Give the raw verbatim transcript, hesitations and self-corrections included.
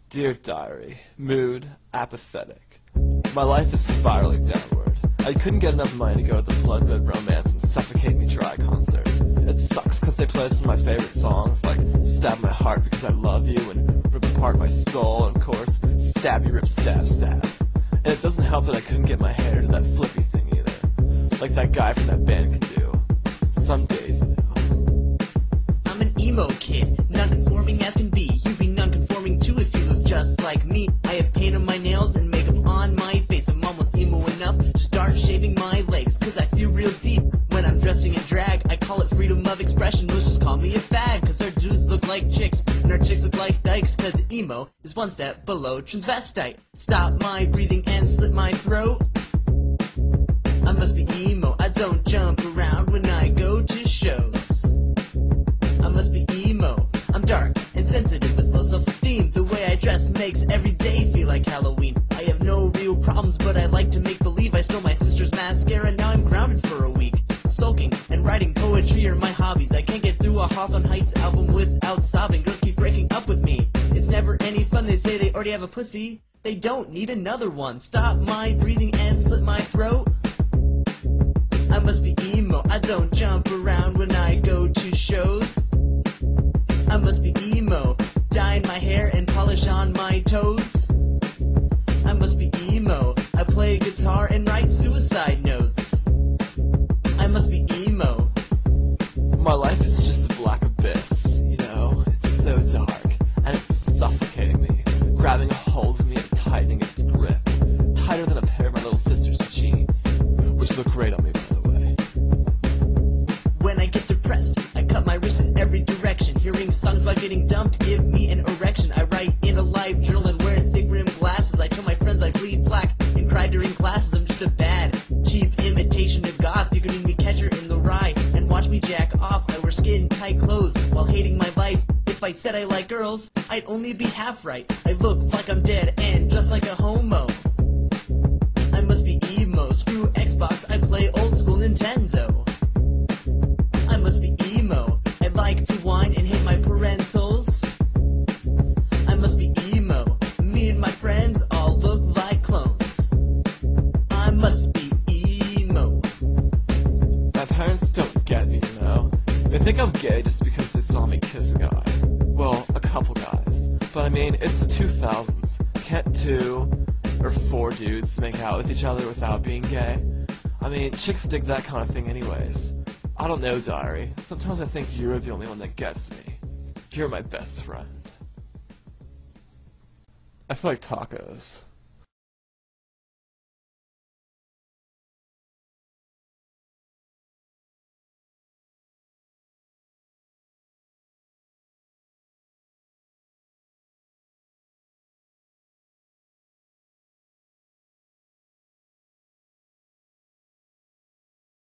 Dear Diary, mood apathetic. My life is spiraling downward. I couldn't get enough money to go to the Blood Red Romance and Suffocate Me Dry concert. It sucks because they play some of my favorite songs, like Stab My Heart Because I Love You and Rip Apart My Soul, and of course, Stabby Rip Stab Stab. And it doesn't help that I couldn't get my hair to that flippy thing either, like that guy from that band can do. Some days now. I'm an emo kid, non-conforming as can be. You be non-conforming too if you look just like me. I have paint on my nails and makeup on my face. I'm almost emo enough to start shaving my legs, cause I feel real deep when I'm dressing in drag. I call it freedom of expression, let's just call me a fag. Cause our dudes look like chicks, and our chicks look like dykes. Cause emo is one step below transvestite. Stop my breathing and slit my throat. I must be emo, I don't jump around when I go to shows. I must be emo, I'm dark and sensitive with low self-esteem. The way I dress makes every day feel like Halloween. I have no real problems, but I like to make believe. I stole my sister's mascara, now I'm grounded for a week. Sulking and writing poetry are my hobbies. I can't get through a Hawthorne Heights album without sobbing. Girls keep breaking up with me, it's never any fun. They say they already have a pussy, they don't need another one. Stop my breathing and slit my throat. I must be emo, I don't jump around when I go to shows. I must be emo, dye in my hair and polish on my toes. I must be emo, I play guitar and write suicide notes. I must be emo. My life is just a black abyss, you know, it's so dark, and it's suffocating me, grabbing a hold of me and tightening its grip, tighter than a pair of my little sister's jeans, which look great on me, by the way. When I get depressed, I cut my wrists in every direction. Hearing songs about getting dumped give me an erection. I write in a live journal and wear thick rimmed glasses. I tell my friends I bleed black and cry during classes. I'm just a bad, cheap imitation of goth. You could even me catch her in the rye and watch me jack off. I wear skin tight clothes while hating my life. If I said I like girls, I'd only be half right. I look like I'm dead and dress like a homo. I must be emo, screw Xbox, I play old school Nintendo. I must be emo, I like to whine and hit my parentals. I must be emo, me and my friends all look like clones. I must be emo. My parents don't get me, you know. They think I'm gay just because they saw me kiss a guy. Well, a couple guys. But I mean, it's the two thousands. Can't two or four dudes make out with each other without being gay? I mean, chicks dig that kind of thing anyways. I don't know, Diary. Sometimes I think you're the only one that gets me. You're my best friend. I feel like tacos.